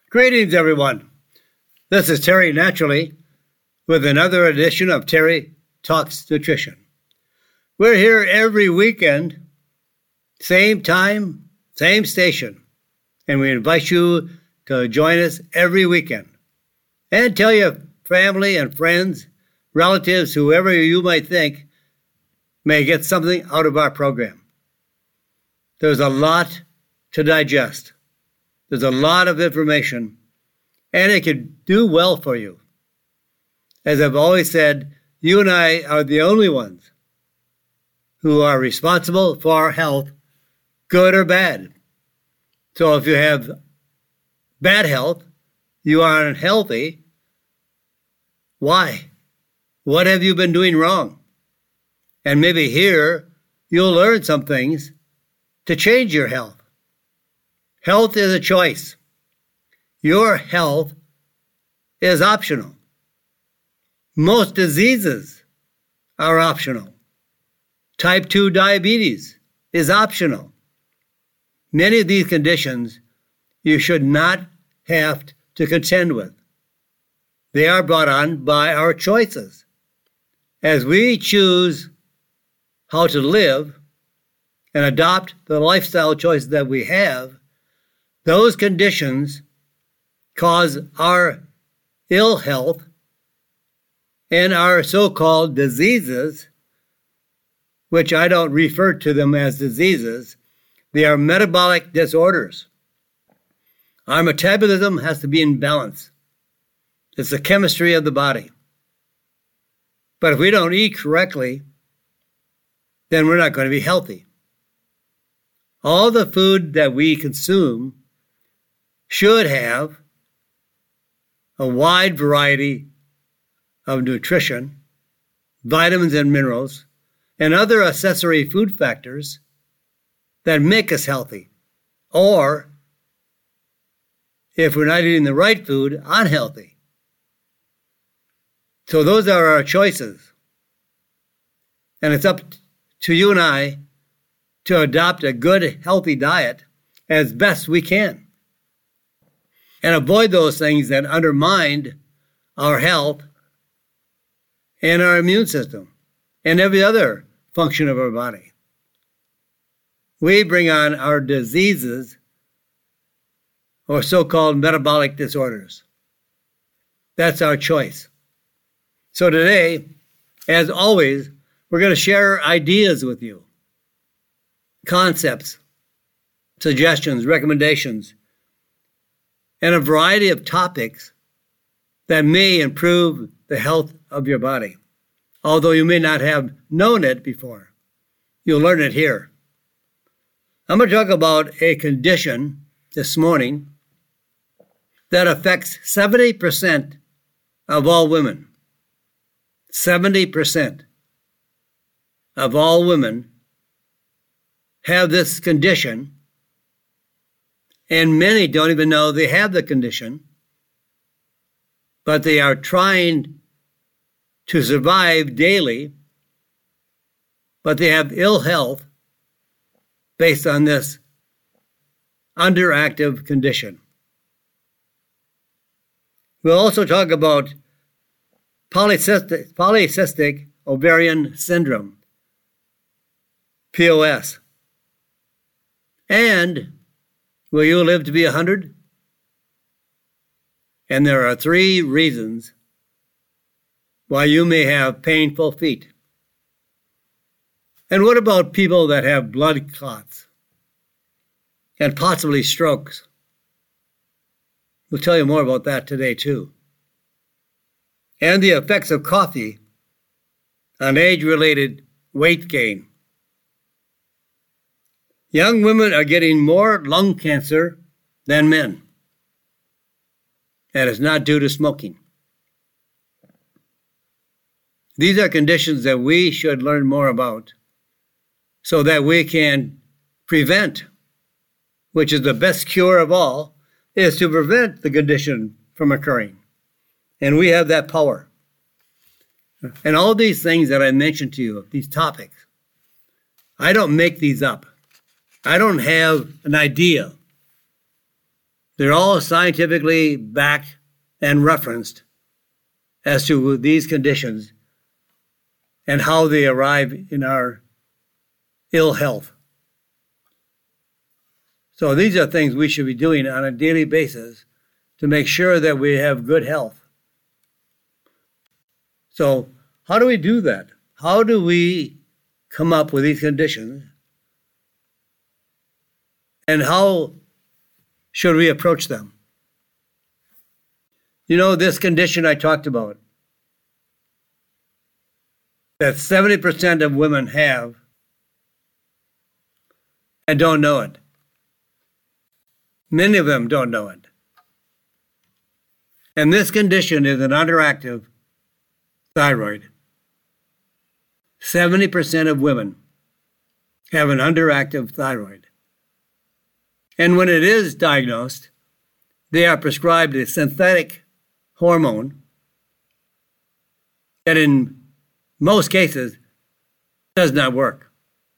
Greetings, everyone. This is Terry Naturally with another edition of Terry Talks Nutrition. We're here every weekend, same time, same station, and we invite you to join us every weekend. And tell your family and friends, relatives, whoever you might think may get something out of our program. There's a lot to digest. There's a lot of information, and it could do well for you. As I've always said, you and I are the only ones who are responsible for our health, good or bad. So if you have bad health, you are unhealthy. Why? What have you been doing wrong? And maybe here you'll learn some things to change your health. Health is a choice. Your health is optional. Most diseases are optional. Type 2 diabetes is optional. Many of these conditions you should not have to contend with. They are brought on by our choices. As we choose how to live and adopt the lifestyle choices that we have, those conditions cause our ill health and our so-called diseases, which I don't refer to them as diseases. They are metabolic disorders. Our metabolism has to be in balance. It's the chemistry of the body. But if we don't eat correctly, then we're not going to be healthy. All the food that we consume should have a wide variety of nutrition, vitamins and minerals, and other accessory food factors that make us healthy. Or, if we're not eating the right food, unhealthy. So those are our choices. And it's up to you and I to adopt a good, healthy diet as best we can. And avoid those things that undermine our health and our immune system and every other function of our body. We bring on our diseases or so-called metabolic disorders. That's our choice. So today, as always, we're going to share ideas with you, concepts, suggestions, recommendations, and a variety of topics that may improve the health of your body. Although you may not have known it before, you'll learn it here. I'm going to talk about a condition this morning that affects 70% of all women. 70% of all women have this condition, and many don't even know they have the condition, but they are trying to survive daily, but they have ill health based on this underactive condition. We'll also talk about polycystic ovarian syndrome, POS. And will you live to be 100? And there are 3 reasons why you may have painful feet. And what about people that have blood clots and possibly strokes? We'll tell you more about that today too. And the effects of coffee on age-related weight gain. Young women are getting more lung cancer than men. And it's not due to smoking. These are conditions that we should learn more about so that we can prevent, which is the best cure of all, is to prevent the condition from occurring. And we have that power. And all these things that I mentioned to you, these topics, I don't make these up. I don't have an idea. They're all scientifically backed and referenced as to these conditions and how they arrive in our ill health. So these are things we should be doing on a daily basis to make sure that we have good health. So how do we do that? How do we come up with these conditions? And how should we approach them? You know, this condition I talked about, that 70% of women have and don't know it. Many of them don't know it. And this condition is an underactive thyroid. 70% of women have an underactive thyroid. And when it is diagnosed, they are prescribed a synthetic hormone that in most cases does not work.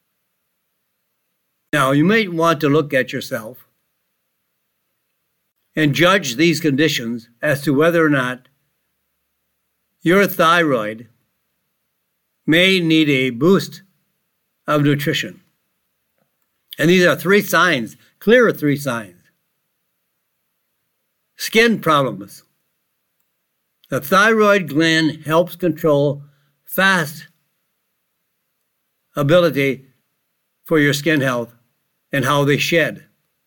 Now, you may want to look at yourself and judge these conditions as to whether or not your thyroid may need a boost of nutrition. And these are three signs, clear three signs. Skin problems. The thyroid gland helps control fast ability for your skin health and how they shed.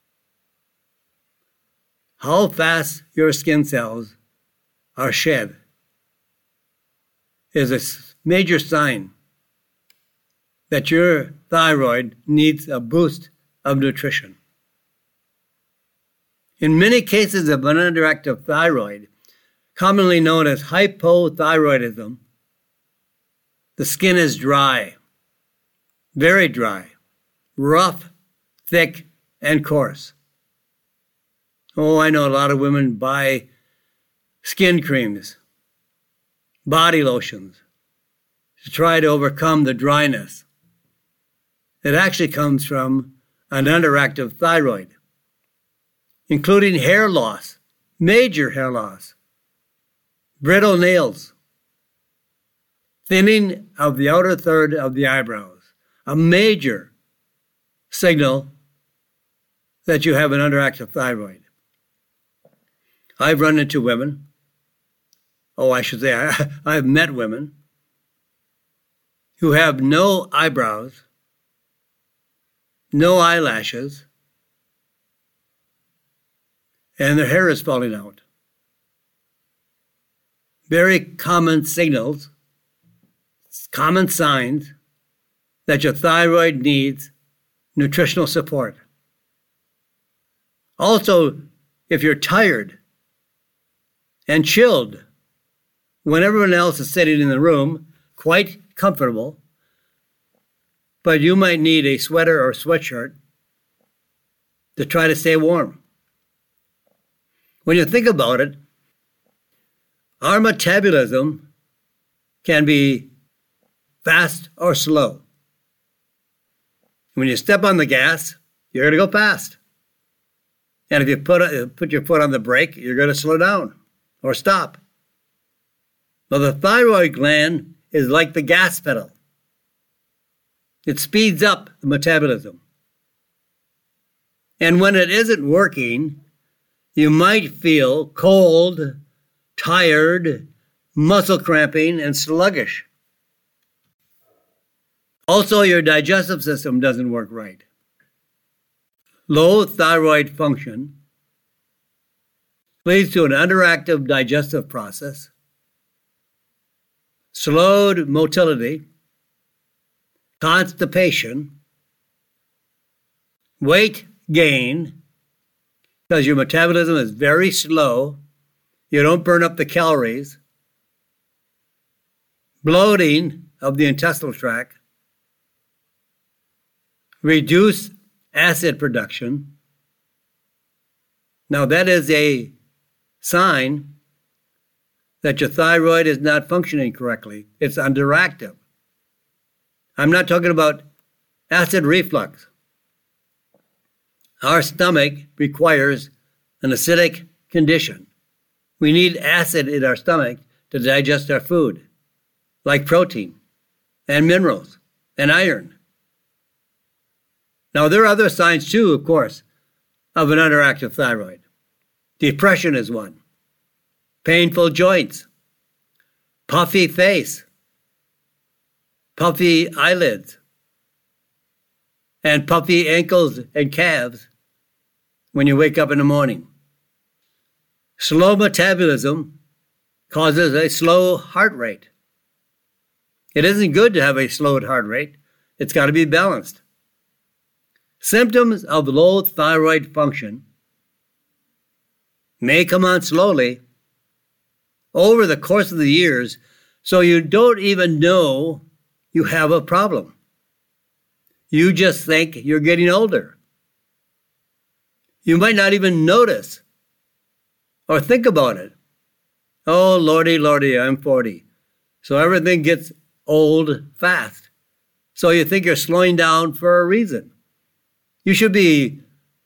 How fast your skin cells are shed is a major sign that your thyroid needs a boost of nutrition. In many cases of an underactive thyroid, commonly known as hypothyroidism, the skin is dry, very dry, rough, thick, and coarse. Oh, I know a lot of women buy skin creams, body lotions, to try to overcome the dryness. It actually comes from an underactive thyroid, including hair loss, major hair loss, brittle nails, thinning of the outer third of the eyebrows, a major signal that you have an underactive thyroid. I've run into women, I've met women who have no eyebrows, no eyelashes, and their hair is falling out. Very common signals, common signs that your thyroid needs nutritional support. Also, if you're tired and chilled when everyone else is sitting in the room, quite comfortable, but you might need a sweater or sweatshirt to try to stay warm. When you think about it, our metabolism can be fast or slow. When you step on the gas, you're going to go fast. And if you put your foot on the brake, you're going to slow down or stop. Well, the thyroid gland is like the gas pedal. It speeds up the metabolism. And when it isn't working, you might feel cold, tired, muscle cramping, and sluggish. Also, your digestive system doesn't work right. Low thyroid function leads to an underactive digestive process, slowed motility, constipation, weight gain, because your metabolism is very slow, you don't burn up the calories, bloating of the intestinal tract, reduced acid production. Now that is a sign that your thyroid is not functioning correctly. It's underactive. I'm not talking about acid reflux. Our stomach requires an acidic condition. We need acid in our stomach to digest our food, like protein and minerals and iron. Now, there are other signs too, of course, of an underactive thyroid. Depression is one. Painful joints, puffy face, puffy eyelids, and puffy ankles and calves when you wake up in the morning. Slow metabolism causes a slow heart rate. It isn't good to have a slowed heart rate. It's got to be balanced. Symptoms of low thyroid function may come on slowly over the course of the years, so you don't even know you have a problem. You just think you're getting older. You might not even notice or think about it. Oh, Lordy, Lordy, I'm 40. So everything gets old fast. So you think you're slowing down for a reason. You should be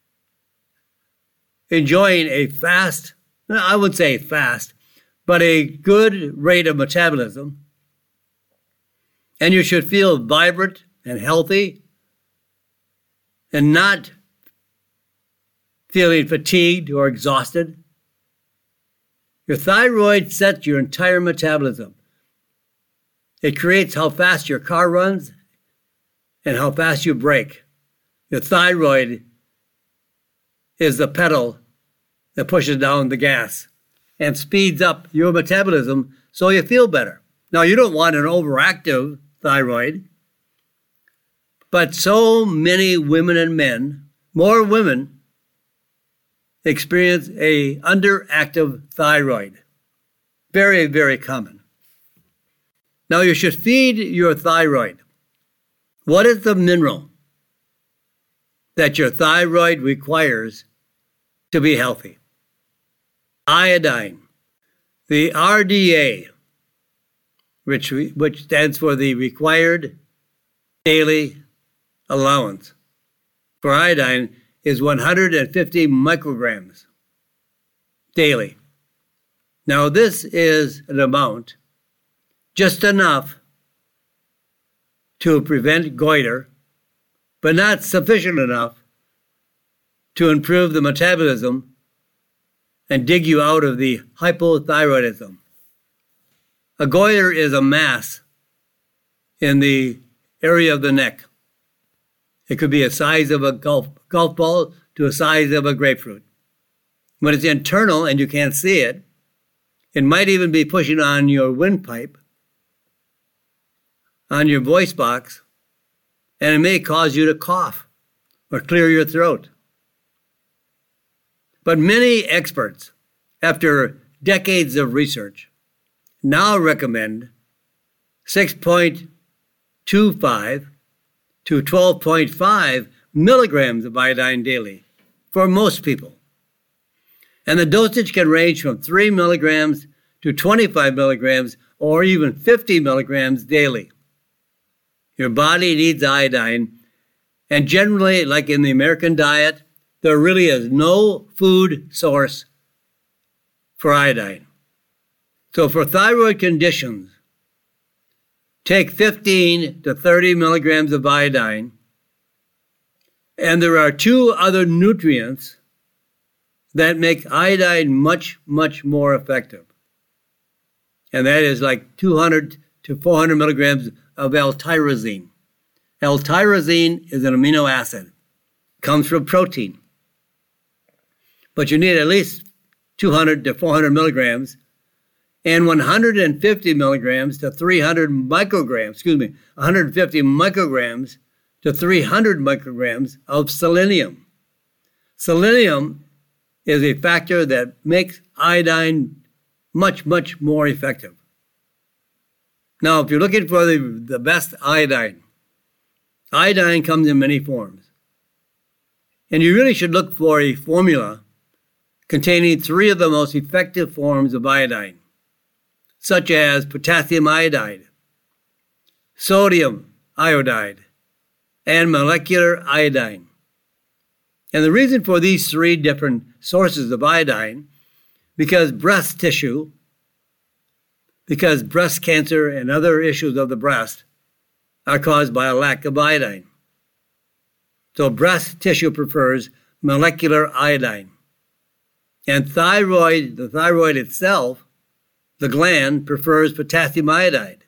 enjoying a fast, I wouldn't say fast, but a good rate of metabolism. And you should feel vibrant and healthy and not feeling fatigued or exhausted. Your thyroid sets your entire metabolism. It creates how fast your car runs and how fast you brake. Your thyroid is the pedal that pushes down the gas and speeds up your metabolism so you feel better. Now, you don't want an overactive thyroid, but so many women and men, more women, experience a underactive thyroid. Very, very common. Now, you should feed your thyroid. What is the mineral that your thyroid requires to be healthy? Iodine. The RDA, which stands for the required daily allowance for iodine, is 150 micrograms daily. Now, this is an amount just enough to prevent goiter, but not sufficient enough to improve the metabolism and dig you out of the hypothyroidism. A goiter is a mass in the area of the neck. It could be a size of a golf ball to a size of a grapefruit. When it's internal and you can't see it, it might even be pushing on your windpipe, on your voice box, and it may cause you to cough or clear your throat. But many experts, after decades of research, now recommend 6.25 to 12.5 milligrams of iodine daily for most people. And the dosage can range from 3 milligrams to 25 milligrams or even 50 milligrams daily. Your body needs iodine, and generally, like in the American diet, there really is no food source for iodine. So for thyroid conditions, take 15 to 30 milligrams of iodine, and there are two other nutrients that make iodine much, much more effective. And that is like 200 to 400 milligrams of L-tyrosine. L-tyrosine is an amino acid. Comes from protein. But you need at least 200 to 400 milligrams and 150 milligrams to 300 micrograms, 150 micrograms to 300 micrograms of selenium. Selenium is a factor that makes iodine much, much more effective. Now, if you're looking for the best iodine, iodine comes in many forms. And you really should look for a formula containing 3 of the most effective forms of iodine, such as potassium iodide, sodium iodide, and molecular iodine. And the reason for these three different sources of iodine, because breast tissue, because breast cancer and other issues of the breast are caused by a lack of iodine. So breast tissue prefers molecular iodine. And the thyroid itself, the gland, prefers potassium iodide.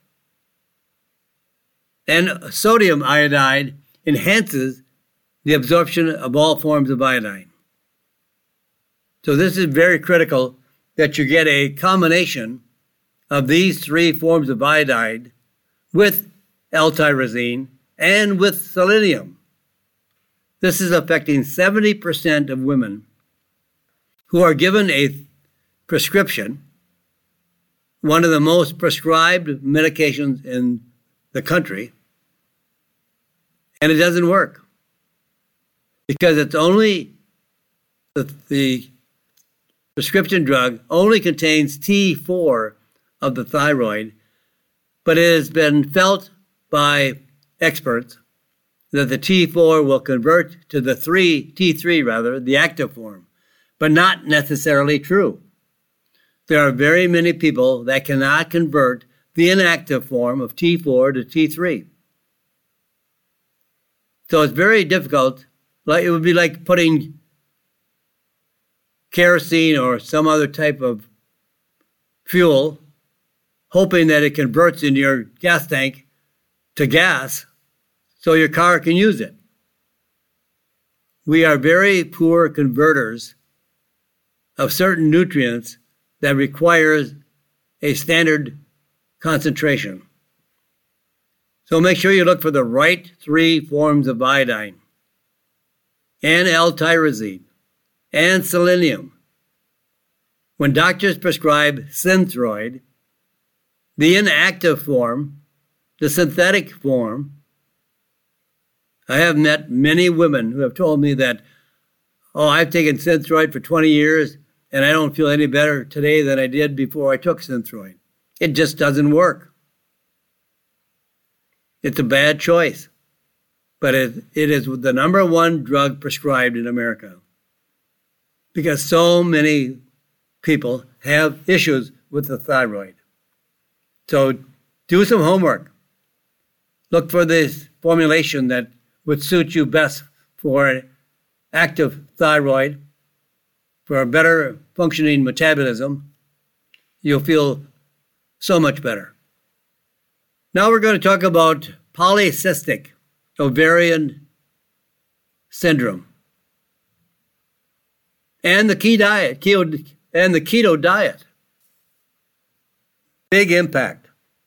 And sodium iodide enhances the absorption of all forms of iodine. So this is very critical that you get a combination of these three forms of iodide with L-tyrosine and with selenium. This is affecting 70% of women who are given a prescription, one of the most prescribed medications in the country, and it doesn't work because it's only the prescription drug only contains T4 of the thyroid, but it has been felt by experts that the T4 will convert to the T3, the active form, but not necessarily true. There are very many people that cannot convert the inactive form of T4 to T3. So it's very difficult. Like it would be like putting kerosene or some other type of fuel, hoping that it converts in your gas tank to gas so your car can use it. We are very poor converters of certain nutrients that requires a standard concentration. So make sure you look for the right three forms of iodine and L-tyrosine and selenium. When doctors prescribe Synthroid, the inactive form, the synthetic form, I have met many women who have told me that, I've taken Synthroid for 20 years and I don't feel any better today than I did before I took Synthroid. It just doesn't work. It's a bad choice, but it is the number one drug prescribed in America because so many people have issues with the thyroid. So do some homework. Look for this formulation that would suit you best for an active thyroid, for a better functioning metabolism. You'll feel so much better. Now we're going to talk about polycystic ovarian syndrome and the keto diet. Big impact.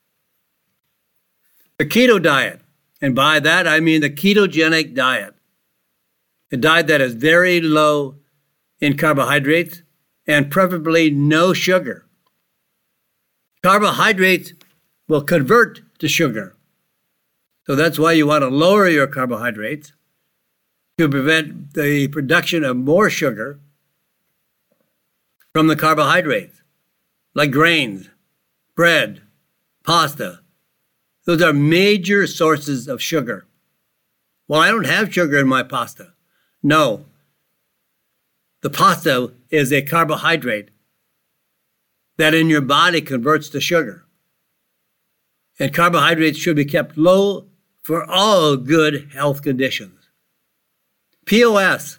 The keto diet, and by that I mean the ketogenic diet, a diet that is very low in carbohydrates and preferably no sugar. Carbohydrates will convert to sugar. So that's why you want to lower your carbohydrates to prevent the production of more sugar from the carbohydrates, like grains, bread, pasta. Those are major sources of sugar. Well, I don't have sugar in my pasta. No. The pasta is a carbohydrate that in your body converts to sugar. And carbohydrates should be kept low for all good health conditions. PCOS,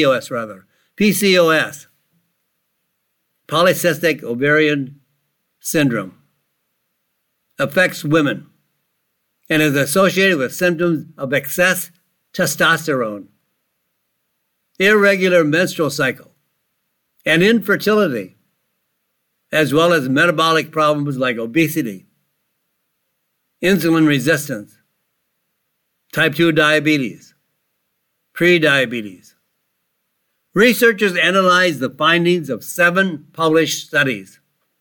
polycystic ovarian syndrome, affects women and is associated with symptoms of excess testosterone, irregular menstrual cycle, and infertility, as well as metabolic problems like obesity, insulin resistance, type 2 diabetes, prediabetes. Researchers analyzed the findings of 7 published studies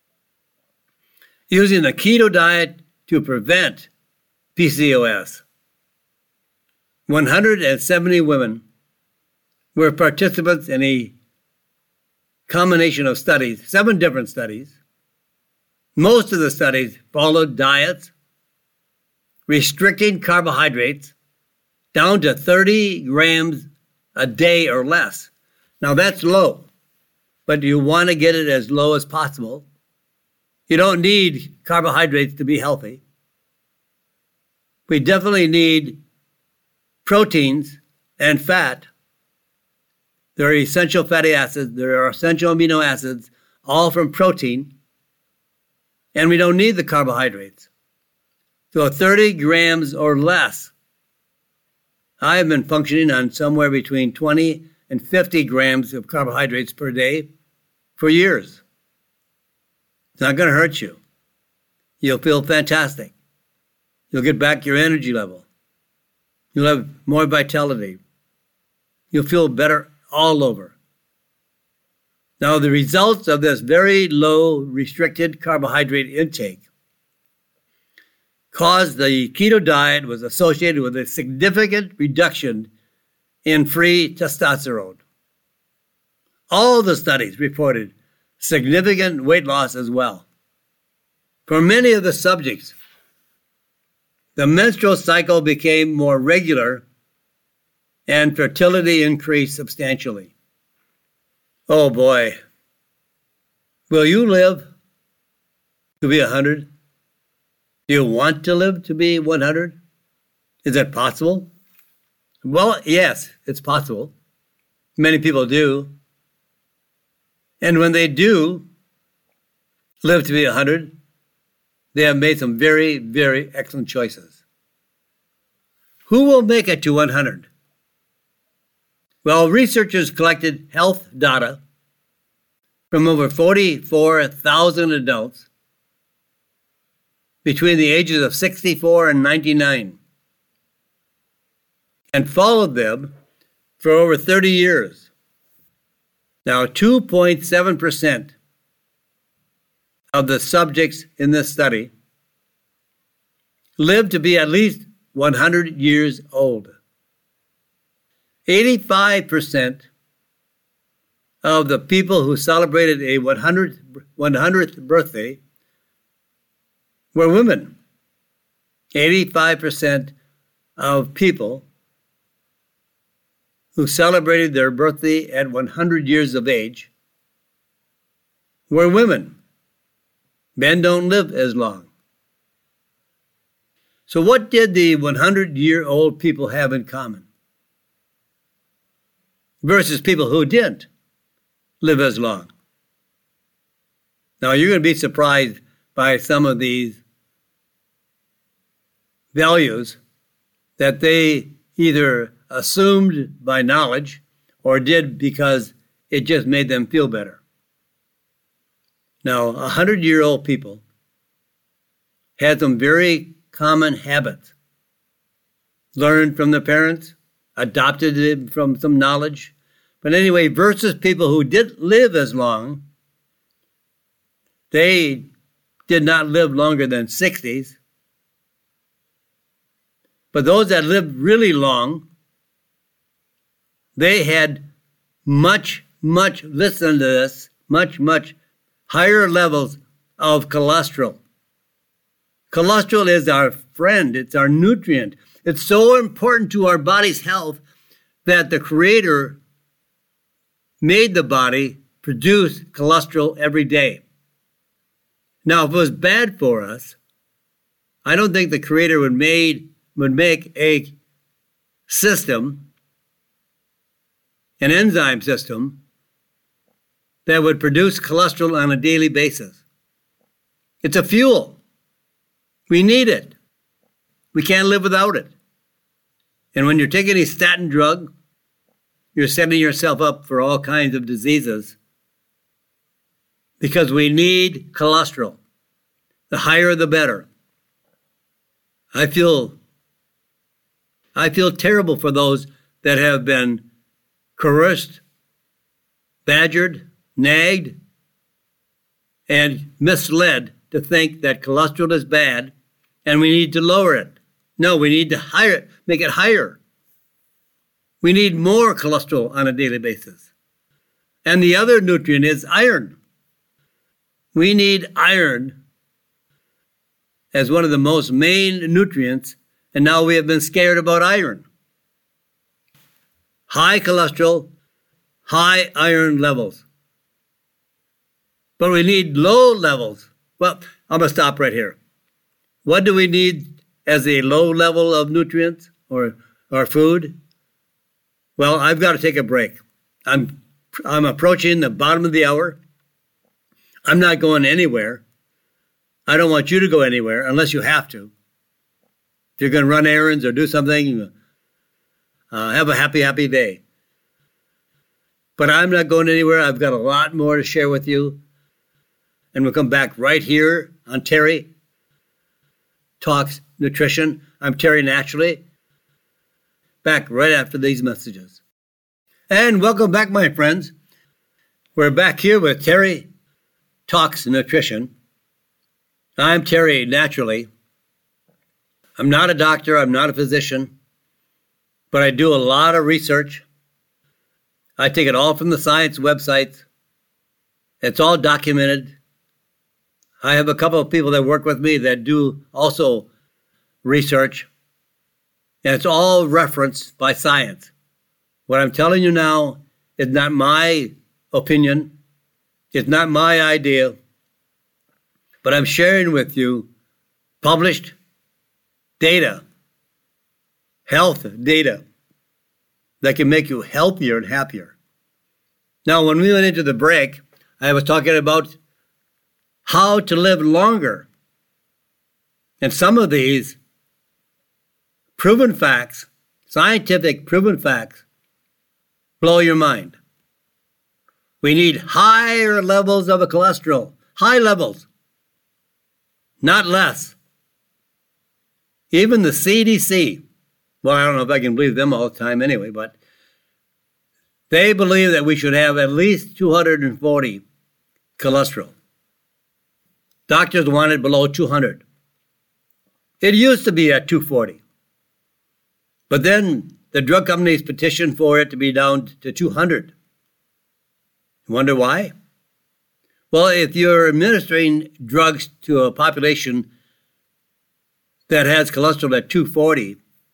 using the keto diet to prevent PCOS. 170 women were participants in a combination of studies, 7 different studies. Most of the studies followed diets restricting carbohydrates down to 30 grams a day or less. Now that's low, but you want to get it as low as possible. You don't need carbohydrates to be healthy. We definitely need proteins and fat. There are essential fatty acids, there are essential amino acids, all from protein, and we don't need the carbohydrates. So 30 grams or less. I have been functioning on somewhere between 20 and 50 grams of carbohydrates per day for years. It's not going to hurt you. You'll feel fantastic. You'll get back your energy level. You'll have more vitality. You'll feel better all over. Now, the results of this very low restricted carbohydrate intake caused the keto diet was associated with a significant reduction in free testosterone. All the studies reported significant weight loss as well. For many of the subjects, the menstrual cycle became more regular and fertility increased substantially. Oh boy. Will you live to be 100? Do you want to live to be 100? Is that possible? Well, yes, it's possible. Many people do. And when they do live to be 100, they have made some very, very excellent choices. Who will make it to 100? Well, researchers collected health data from over 44,000 adults between the ages of 64 and 99 and followed them for over 30 years. Now, 2.7% of the subjects in this study lived to be at least 100 years old. 85% of the people who celebrated a 100th birthday were women. 85% of people who celebrated their birthday at 100 years of age were women. Men don't live as long. So what did the 100-year-old people have in common versus people who didn't live as long? Now, you're going to be surprised by some of these values that they either assumed by knowledge or did because it just made them feel better. Now, 100-year-old people had some very common habits, learned from their parents, adopted it from some knowledge. But anyway, versus people who didn't live as long, they did not live longer than 60s. But those that lived really long, they had much, listen to this, much higher levels of cholesterol. Cholesterol is our friend. It's our nutrient. It's so important to our body's health that the Creator made the body produce cholesterol every day. Now, if it was bad for us, I don't think the Creator would make a system, an enzyme system, that would produce cholesterol on a daily basis. It's a fuel. We need it. We can't live without it. And when you're taking a statin drug, you're setting yourself up for all kinds of diseases because we need cholesterol. The higher, the better. I feel terrible for those that have been coerced, badgered, nagged, and misled to think that cholesterol is bad and we need to lower it. No, we need to make it higher. We need more cholesterol on a daily basis. And the other nutrient is iron. We need iron as one of the most main nutrients, and now we have been scared about iron. high cholesterol, high iron levels. But we need low levels. Well, I'm going to stop right here. What do we need as a low level of nutrients or food? Well, I've got to take a break. I'm approaching the bottom of the hour. I'm not going anywhere. I don't want you to go anywhere unless you have to. If you're going to run errands or do something, have a happy day. But I'm not going anywhere. I've got a lot more to share with you. And we'll come back right here on Terry Talks Nutrition. I'm Terry Naturally. Back right after these messages. And welcome back, my friends. We're back here with Terry Talks Nutrition. I'm Terry Naturally. I'm not a doctor. I'm not a physician. But I do a lot of research. I take it all from the science websites. It's all documented. I have a couple of people that work with me that do also research. And it's all referenced by science. What I'm telling you now is not my opinion. It's not my idea. But I'm sharing with you published data, health data, that can make you healthier and happier. Now, when we went into the break, I was talking about how to live longer. And some of these proven facts, scientific proven facts, blow your mind. We need higher levels of cholesterol, high levels, not less. Even the CDC, well, I don't know if I can believe them all the time anyway, but they believe that we should have at least 240 cholesterol. Doctors want it below 200. It used to be at 240. But then the drug companies petitioned for it to be down to 200. You wonder why? Well, if you're administering drugs to a population that has cholesterol at 240,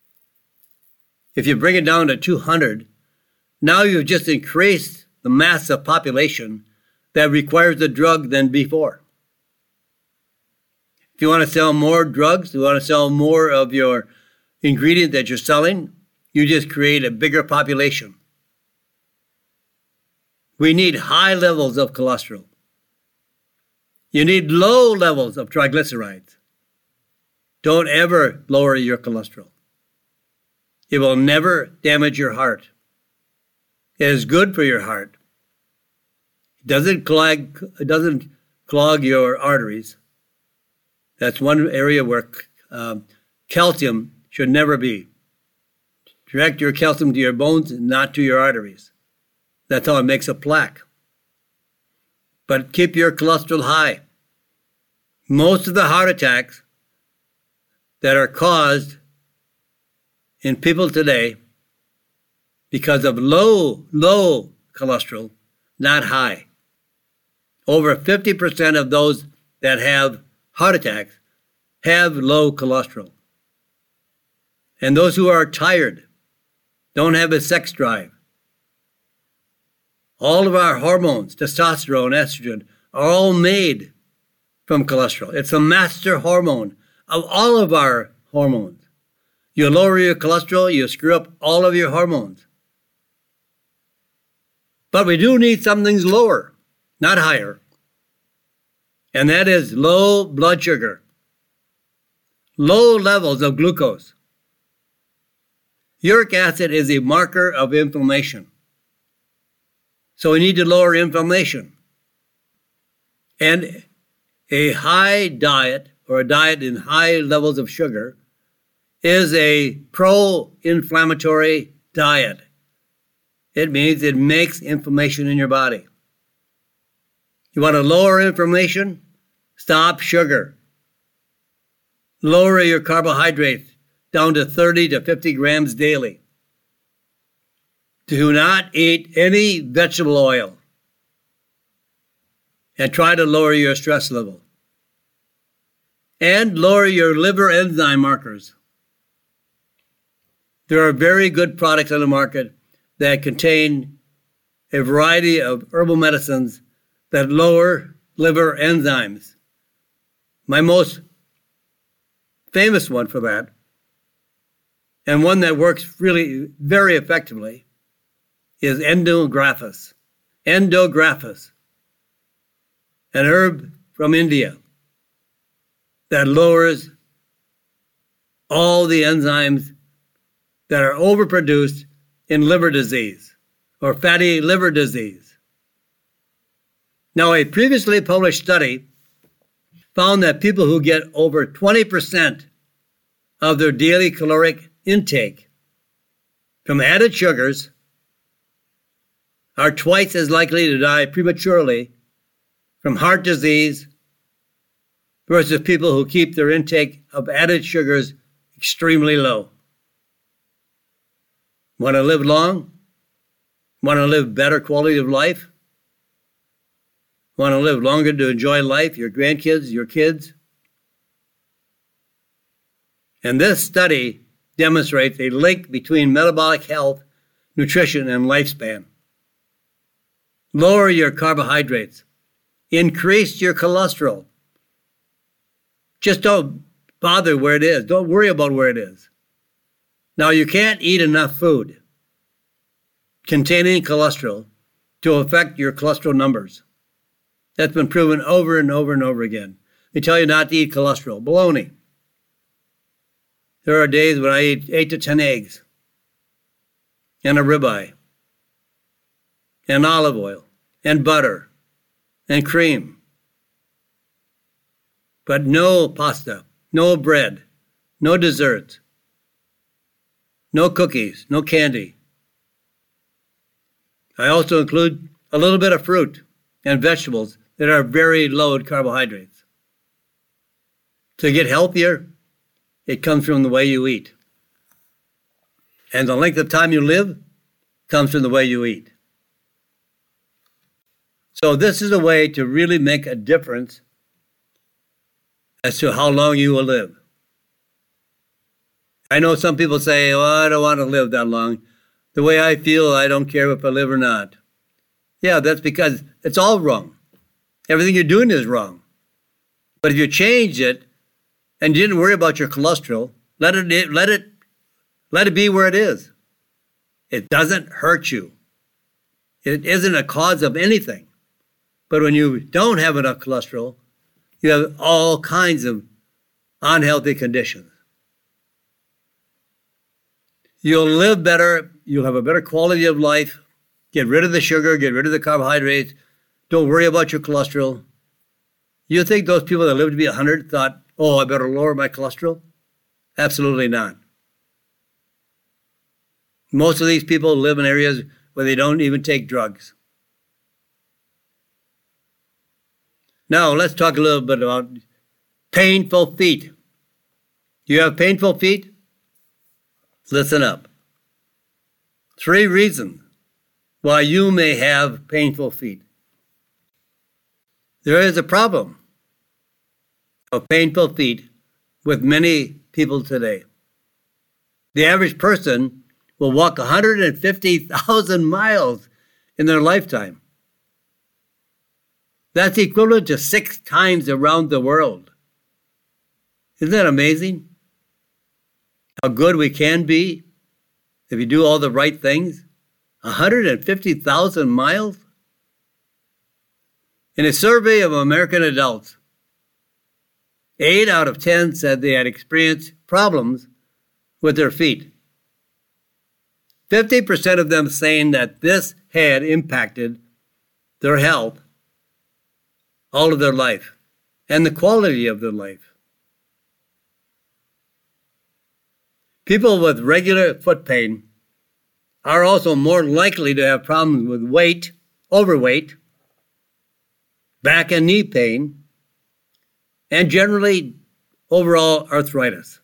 if you bring it down to 200, now you've just increased the mass of population that requires the drug than before. If you want to sell more drugs, you want to sell more of your ingredient that you're selling, you just create a bigger population. We need high levels of cholesterol. You need low levels of triglycerides. Don't ever lower your cholesterol. It will never damage your heart. It is good for your heart. It doesn't clog your arteries. That's one area where calcium should never be. Direct your calcium to your bones, not to your arteries. That's how it makes a plaque. But keep your cholesterol high. Most of the heart attacks that are caused in people today because of low cholesterol, not high. Over 50% of those that have heart attacks have low cholesterol. And those who are tired, don't have a sex drive. All of our hormones, testosterone, estrogen, are all made from cholesterol. It's a master hormone of all of our hormones. You lower your cholesterol, you screw up all of your hormones. But we do need some things lower, not higher. And that is low blood sugar, low levels of glucose. Uric acid is a marker of inflammation. So we need to lower inflammation. And a high diet, or a diet in high levels of sugar, is a pro-inflammatory diet. It means it makes inflammation in your body. You want to lower inflammation? Stop sugar. Lower your carbohydrates down to 30 to 50 grams daily. Do not eat any vegetable oil. And try to lower your stress level. And lower your liver enzyme markers. There are very good products on the market that contain a variety of herbal medicines that lower liver enzymes. My most famous one for that, and one that works really very effectively, is Endographis. Endographis, an herb from India that lowers all the enzymes that are overproduced in liver disease or fatty liver disease. Now, a previously published study found that people who get over 20% of their daily caloric intake from added sugars are twice as likely to die prematurely from heart disease versus people who keep their intake of added sugars extremely low. Want to live long? Want to live better quality of life? Want to live longer to enjoy life, your grandkids, your kids? And this study demonstrates a link between metabolic health, nutrition, and lifespan. Lower your carbohydrates. Increase your cholesterol. Just don't bother where it is. Don't worry about where it is. Now, you can't eat enough food containing cholesterol to affect your cholesterol numbers. That's been proven over and over and over again. They tell you not to eat cholesterol. Baloney. There are days when I eat 8 to 10 eggs and a ribeye and olive oil and butter and cream. But no pasta, no bread, no desserts, no cookies, no candy. I also include a little bit of fruit and vegetables that are very low in carbohydrates. To get healthier, it comes from the way you eat. And the length of time you live comes from the way you eat. So this is a way to really make a difference as to how long you will live. I know some people say, oh, I don't want to live that long. The way I feel, I don't care if I live or not. Yeah, that's because it's all wrong. Everything you're doing is wrong. But if you change it and you didn't worry about your cholesterol, let it be where it is. It doesn't hurt you. It isn't a cause of anything. But when you don't have enough cholesterol, you have all kinds of unhealthy conditions. You'll live better. You'll have a better quality of life. Get rid of the sugar. Get rid of the carbohydrates. Don't worry about your cholesterol. You think those people that lived to be 100 thought, oh, I better lower my cholesterol? Absolutely not. Most of these people live in areas where they don't even take drugs. Now, let's talk a little bit about painful feet. You have painful feet? Listen up. 3 reasons why you may have painful feet. There is a problem of painful feet with many people today. The average person will walk 150,000 miles in their lifetime. That's equivalent to 6 times around the world. Isn't that amazing? How good we can be if you do all the right things? 150,000 miles? In a survey of American adults, 8 out of 10 said they had experienced problems with their feet. 50% of them saying that this had impacted their health all of their life and the quality of their life. People with regular foot pain are also more likely to have problems with weight, overweight, back and knee pain, and generally overall arthritis.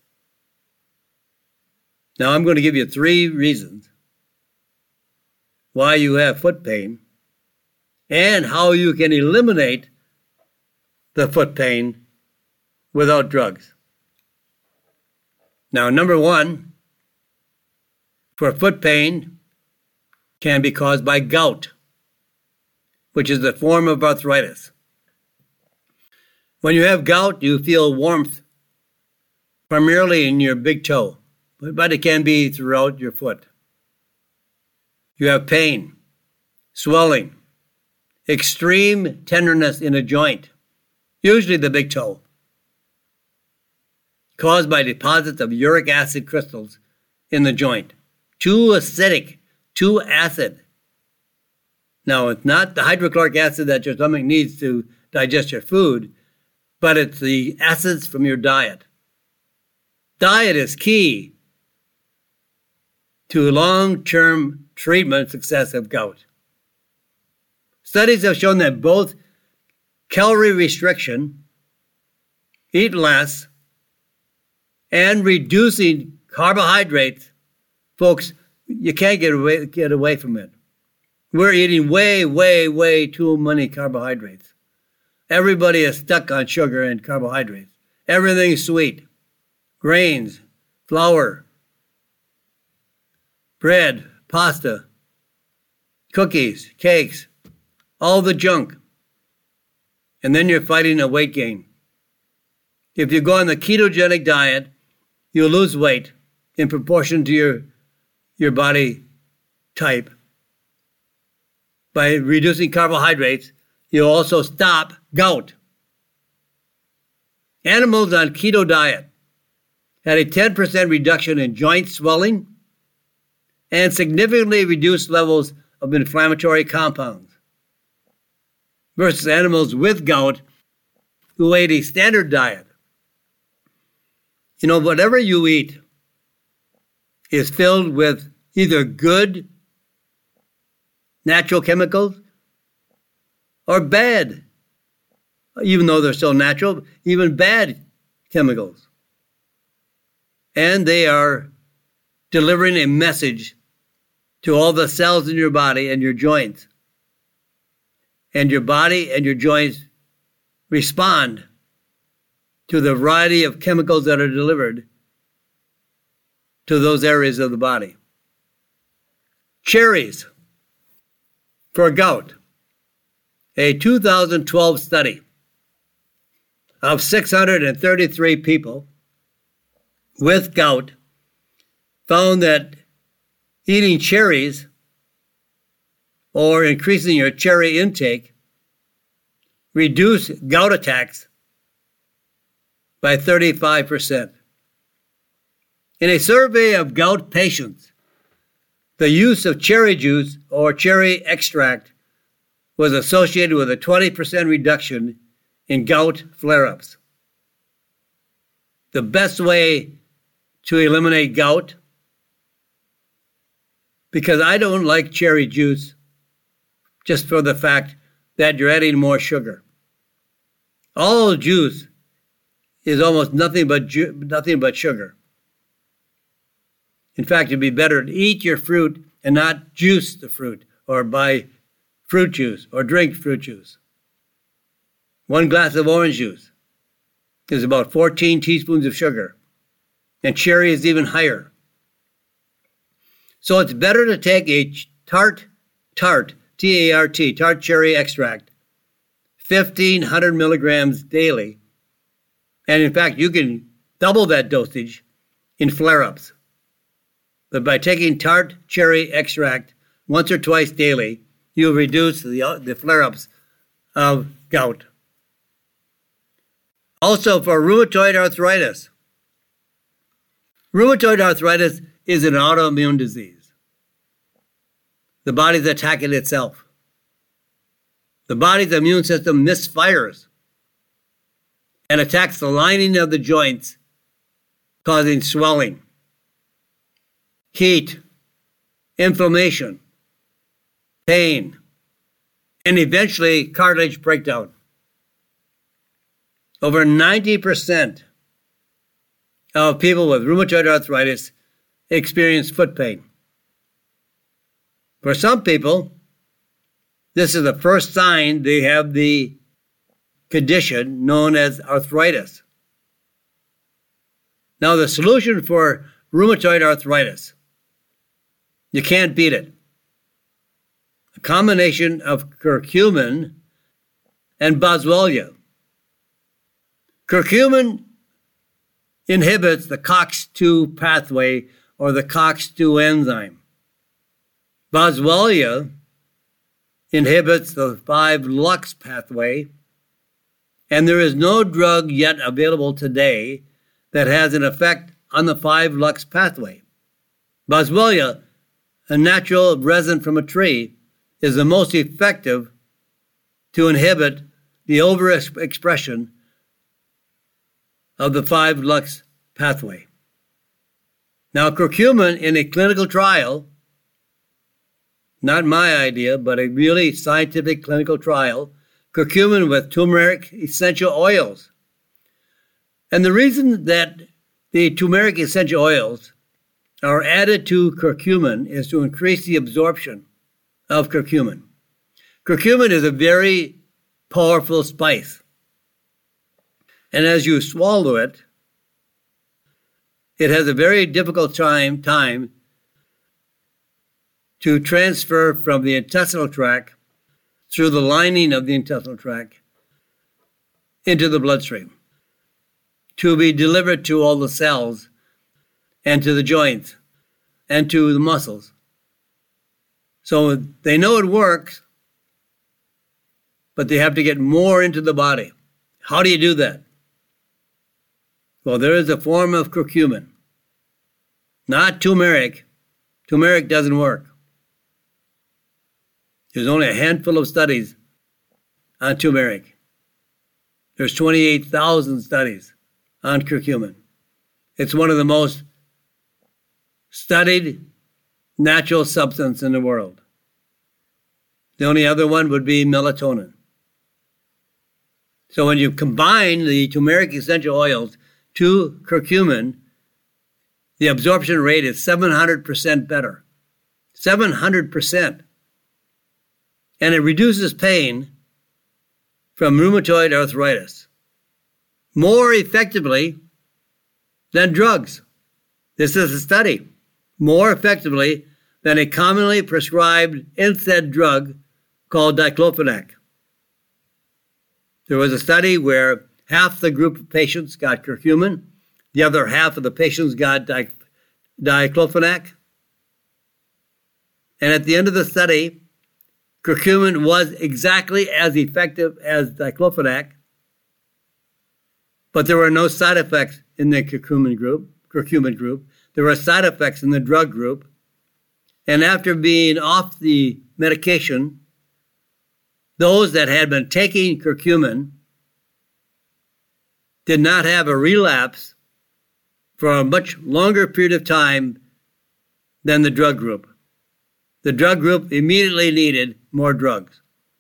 Now I'm going to give you 3 reasons why you have foot pain and how you can eliminate the foot pain without drugs. Now, number 1, for foot pain, can be caused by gout, which is a form of arthritis. When you have gout, you feel warmth primarily in your big toe, but it can be throughout your foot. You have pain, swelling, extreme tenderness in a joint, usually the big toe, caused by deposits of uric acid crystals in the joint. Too acidic, too acid. Now, it's not the hydrochloric acid that your stomach needs to digest your food, but it's the acids from your diet. Diet is key to long-term treatment success of gout. Studies have shown that both calorie restriction, eat less, and reducing carbohydrates, folks, you can't get away from it. We're eating way too many carbohydrates. Everybody is stuck on sugar and carbohydrates. Everything's sweet. Grains, flour, bread, pasta, cookies, cakes, all the junk. And then you're fighting a weight gain. If you go on the ketogenic diet, you'll lose weight in proportion to your body type. By reducing carbohydrates, you'll also stop gout. Animals on keto diet had a 10% reduction in joint swelling and significantly reduced levels of inflammatory compounds versus animals with gout who ate a standard diet. You know, whatever you eat is filled with either good natural chemicals or bad, even though they're still natural, even bad chemicals. And they are delivering a message to all the cells in your body and your joints. And your body and your joints respond to the variety of chemicals that are delivered to those areas of the body. Cherries for gout. A 2012 study of 633 people with gout found that eating cherries or increasing your cherry intake reduced gout attacks by 35%. In a survey of gout patients, the use of cherry juice or cherry extract was associated with a 20% reduction in gout flare-ups. The best way to eliminate gout, because I don't like cherry juice just for the fact that you're adding more sugar. All juice is almost nothing but sugar. In fact, it'd be better to eat your fruit and not juice the fruit or buy fruit juice or drink fruit juice. 1 glass of orange juice is about 14 teaspoons of sugar, and cherry is even higher. So it's better to take a tart, T-A-R-T, tart cherry extract, 1,500 milligrams daily. And in fact, you can double that dosage in flare-ups. But by taking tart cherry extract once or twice daily, you'll reduce the flare-ups of gout. Also for rheumatoid arthritis. Rheumatoid arthritis is an autoimmune disease. The body's attacking itself. The body's immune system misfires and attacks the lining of the joints, causing swelling, heat, inflammation, pain, and eventually cartilage breakdown. Over 90% of people with rheumatoid arthritis experience foot pain. For some people, this is the first sign they have the condition known as arthritis. Now, the solution for rheumatoid arthritis, you can't beat it. combination of curcumin and boswellia. Curcumin inhibits the COX-2 pathway or the COX-2 enzyme. Boswellia inhibits the 5-LUX pathway, and there is no drug yet available today that has an effect on the 5-LUX pathway. Boswellia, a natural resin from a tree, is the most effective to inhibit the overexpression of the 5-LUX pathway. Now, curcumin in a clinical trial, not my idea, but a really scientific clinical trial, curcumin with turmeric essential oils. And the reason that the turmeric essential oils are added to curcumin is to increase the absorption of curcumin. Curcumin is a very powerful spice. And as you swallow it, it has a very difficult time to transfer from the intestinal tract through the lining of the intestinal tract into the bloodstream to be delivered to all the cells and to the joints and to the muscles. So they know it works, but they have to get more into the body. How do you do that? Well, there is a form of curcumin, not turmeric. Turmeric doesn't work. There's only a handful of studies on turmeric. There's 28,000 studies on curcumin. It's one of the most studied natural substances in the world. The only other one would be melatonin. So when you combine the turmeric essential oils to curcumin, the absorption rate is 700% better. 700%. And it reduces pain from rheumatoid arthritis more effectively than drugs. This is a study. More effectively than a commonly prescribed NSAID drug called diclofenac. There was a study where half the group of patients got curcumin, the other half of the patients got diclofenac. And at the end of the study, curcumin was exactly as effective as diclofenac, but there were no side effects in the curcumin group. There were side effects in the drug group. And after being off the medication, those that had been taking curcumin did not have a relapse for a much longer period of time than the drug group. The drug group immediately needed more drugs.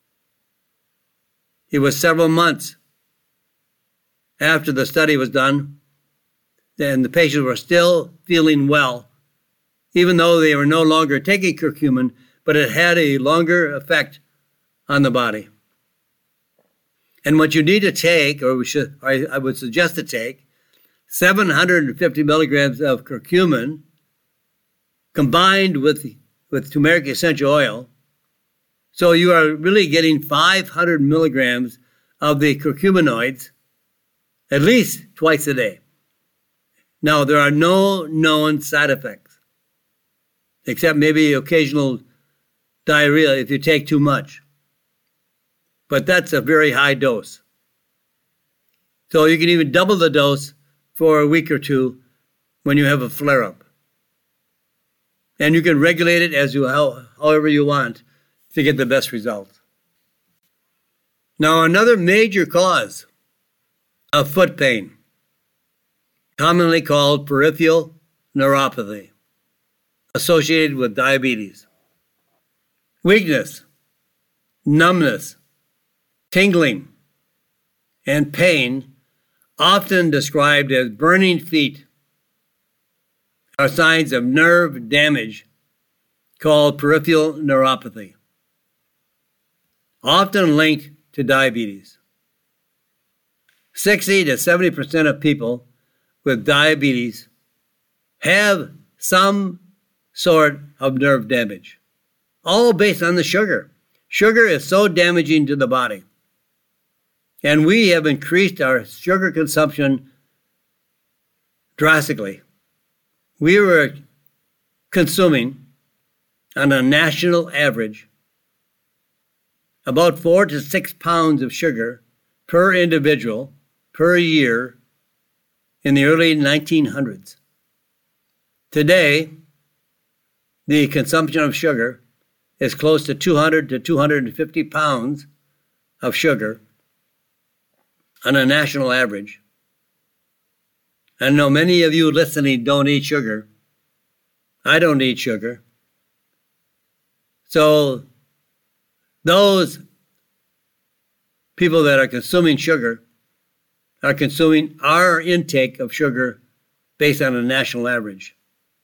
It was several months after the study was done, and the patients were still feeling well, even though they were no longer taking curcumin, but it had a longer effect on the body. And what you need to take, I would suggest to take, 750 milligrams of curcumin combined with turmeric essential oil. So you are really getting 500 milligrams of the curcuminoids at least twice a day. Now, there are no known side effects, except maybe occasional diarrhea if you take too much. But that's a very high dose. So you can even double the dose for a week or two when you have a flare-up. And you can regulate it however you want to get the best results. Now, another major cause of foot pain, commonly called peripheral neuropathy, associated with diabetes. Weakness, numbness, tingling, and pain, often described as burning feet, are signs of nerve damage called peripheral neuropathy, often linked to diabetes. 60 to 70% of people with diabetes have some sort of nerve damage, all based on the sugar. Sugar is so damaging to the body. And we have increased our sugar consumption drastically. We were consuming, on a national average, about 4 to 6 pounds of sugar per individual per year in the early 1900s. Today, the consumption of sugar is close to 200 to 250 pounds of sugar on a national average. I know many of you listening don't eat sugar. I don't eat sugar. So those people that are consuming sugar are consuming our intake of sugar based on a national average.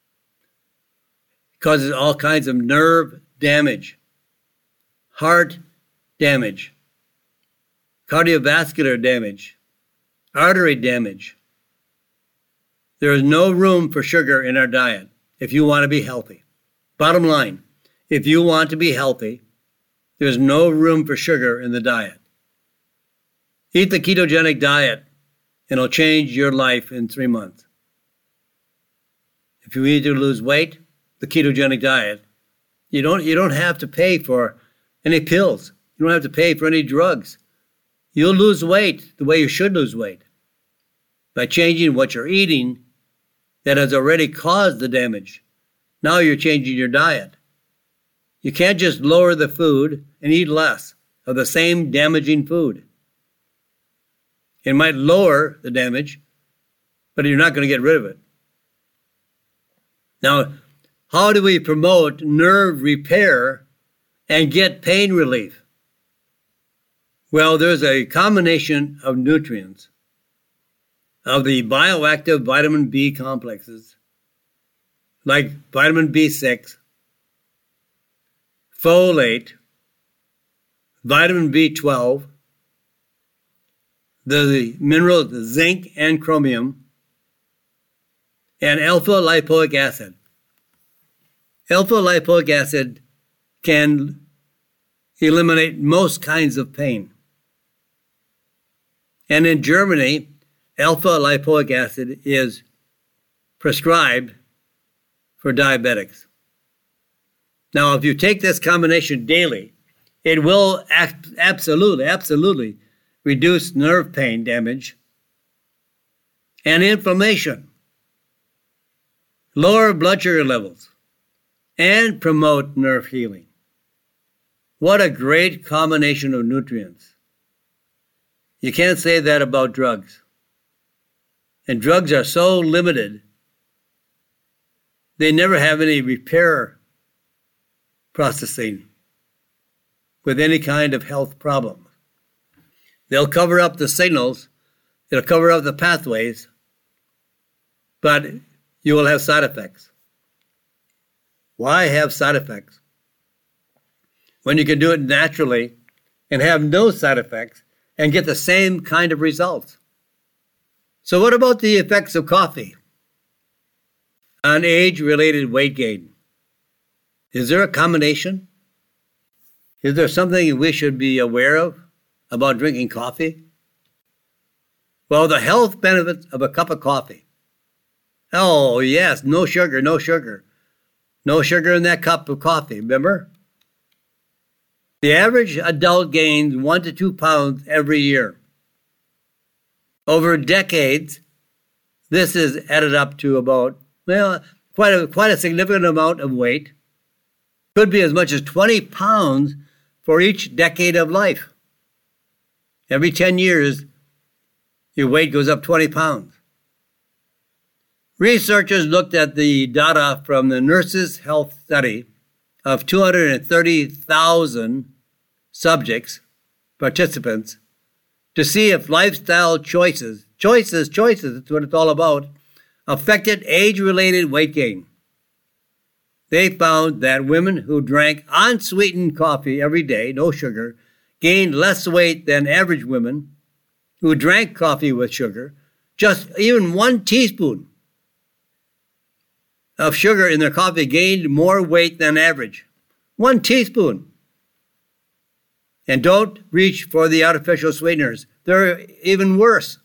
It causes all kinds of nerve damage, heart damage, cardiovascular damage, artery damage. There is no room for sugar in our diet if you want to be healthy. Bottom line, if you want to be healthy, there's no room for sugar in the diet. Eat the ketogenic diet, and it'll change your life in 3 months. If you need to lose weight, the ketogenic diet, you don't have to pay for any pills. You don't have to pay for any drugs. You'll lose weight the way you should lose weight, by changing what you're eating that has already caused the damage. Now you're changing your diet. You can't just lower the food and eat less of the same damaging food. It might lower the damage, but you're not going to get rid of it. Now, how do we promote nerve repair and get pain relief? Well, there's a combination of nutrients, of the bioactive vitamin B complexes, like vitamin B6, folate, vitamin B12, the minerals zinc and chromium, and alpha-lipoic acid. Alpha-lipoic acid can eliminate most kinds of pain. And in Germany, alpha-lipoic acid is prescribed for diabetics. Now, if you take this combination daily, it will absolutely reduce nerve pain damage and inflammation, lower blood sugar levels, and promote nerve healing. What a great combination of nutrients. You can't say that about drugs. And drugs are so limited, they never have any repair processing with any kind of health problem. They'll cover up the signals, they'll cover up the pathways, but you will have side effects. Why have side effects when you can do it naturally and have no side effects and get the same kind of results? So what about the effects of coffee on age-related weight gain? Is there a combination? Is there something we should be aware of about drinking coffee? Well, the health benefits of a cup of coffee. Oh, yes, no sugar, no sugar. No sugar in that cup of coffee, remember? The average adult gains 1 to 2 pounds every year. Over decades, this is added up to about, quite a significant amount of weight. Could be as much as 20 pounds for each decade of life. Every 10 years, your weight goes up 20 pounds. Researchers looked at the data from the Nurses' Health Study of 230,000 participants, to see if lifestyle choices, that's what it's all about, affected age-related weight gain. They found that women who drank unsweetened coffee every day, no sugar, gained less weight than average women who drank coffee with sugar. Just even 1 teaspoon of sugar in their coffee gained more weight than average. 1 teaspoon. And don't reach for the artificial sweeteners. They're even worse.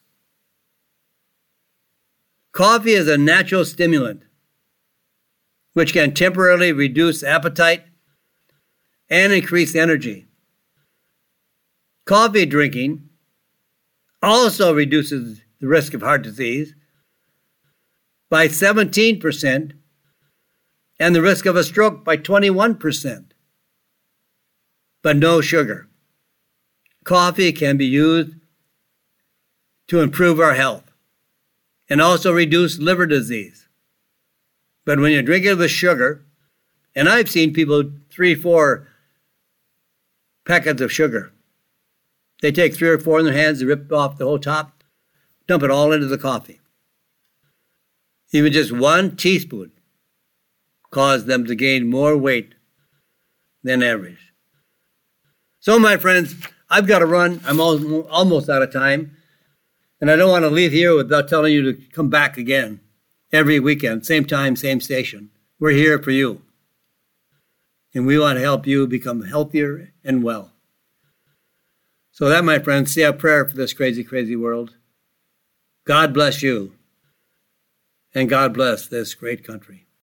Coffee is a natural stimulant, which can temporarily reduce appetite and increase energy. Coffee drinking also reduces the risk of heart disease by 17% and the risk of a stroke by 21%. But no sugar. Coffee can be used to improve our health and also reduce liver disease. But when you drink it with sugar, and I've seen people 3-4 packets of sugar. They take 3 or 4 in their hands, they rip off the whole top, dump it all into the coffee. Even just 1 teaspoon caused them to gain more weight than average. So, my friends, I've got to run. I'm almost out of time. And I don't want to leave here without telling you to come back again every weekend, same time, same station. We're here for you. And we want to help you become healthier and well. So that, my friends, say a prayer for this crazy, crazy world. God bless you. And God bless this great country.